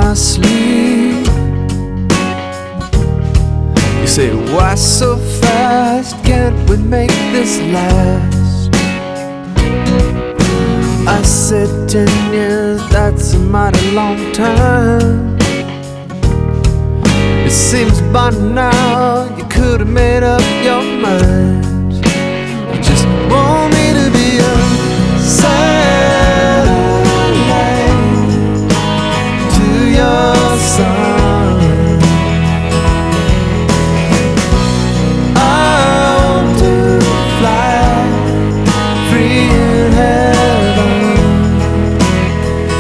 my sleep. You say, why so fast? Can't we make this last? I said 10 years, that's a mighty long time. It seems by now you could have made up your mind. You just want me to be a